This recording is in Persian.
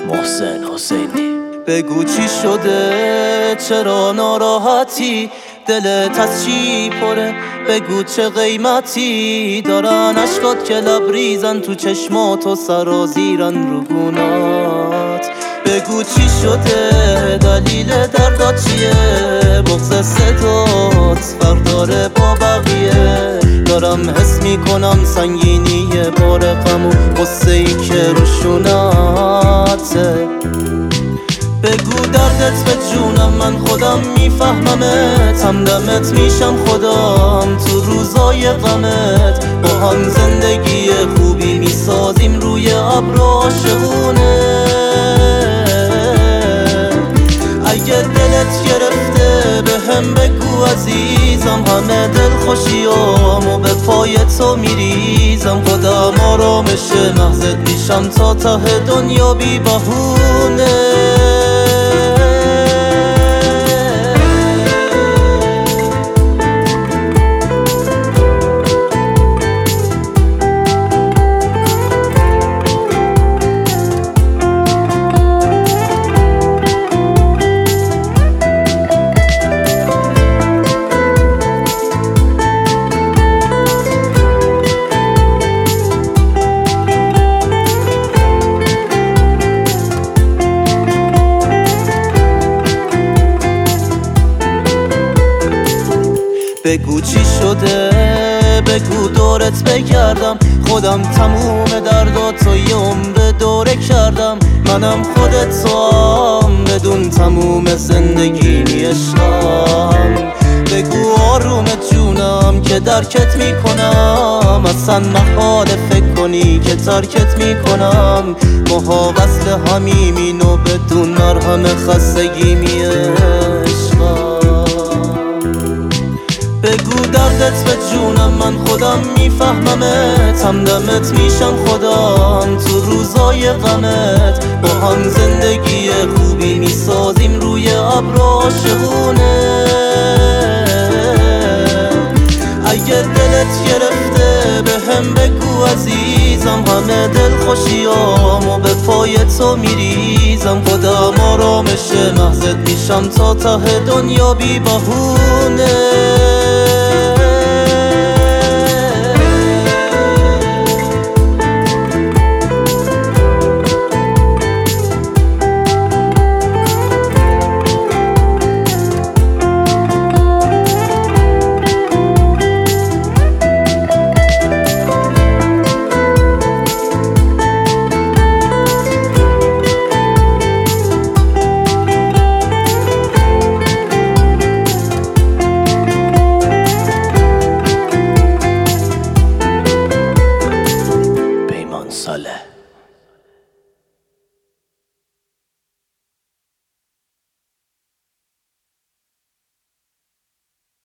محسن حسینی. بگو چی شده، چرا ناراحتی، دلت از چی پره، بگو چه قیمتی دارن اشکات که لبریزن تو چشمات و سرازیرن رو گونات. بگو چی شده، دلیل دردات چیه، بغض صدات فرق داره با بقیه. دارم حس میکنم سنگینی بار غم و غصه ای که روشوناته. بگو دردت به جونم، من خودم میفهممت، همدمت میشم خودم تو روزای غمت. با هم زندگی خوبی میسازیم روی ابر عاشقونه. اگه دلت گرفته به هم بگو عزیزم، همه دل خوشیامو به پای تو میریزم. خودم آرامش محضت میشم تا ته دنیا بی بهونه. بگو چی شده، بگو دورت بگردم، خودم تموم درداتو یه عمر دوره کردم. منم خودت توام، بدون تموم زندگی عشقم. بگو آروم جونم که درکت میکنم، اصلا محاله فکر کنی که ترکت میکنم. ماها وصل همیم و بدون مرهم خستگی عشقم. بگو دردت به جونم، من خودم میفهممت، همدمت میشم خودم تو روزای غمت. با هم زندگی خوبی میسازیم روی ابر عاشقونه. اگه دلت گرفته به هم بگو عزیزم، همه دل خوشیامو به پای تو میریزم. خودم آرامش محضت میشم تا ته دنیا بی بهونه. ساله